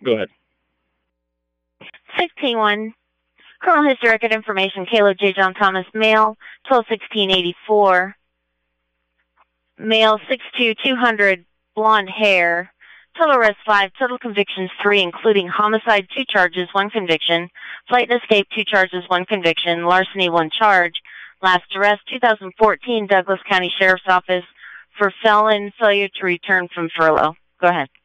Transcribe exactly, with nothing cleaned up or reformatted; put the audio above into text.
Go ahead. six T one. Criminal history record information, Caleb J. John Thomas, male, twelve sixteen eighty-four. Male, six two, two hundred, blonde hair. Total arrests five, total convictions three, including homicide two charges, one conviction. Flight and escape two charges, one conviction. Larceny one charge. Last arrest, two thousand fourteen, Douglas County Sheriff's Office for felon failure to return from furlough. Go ahead.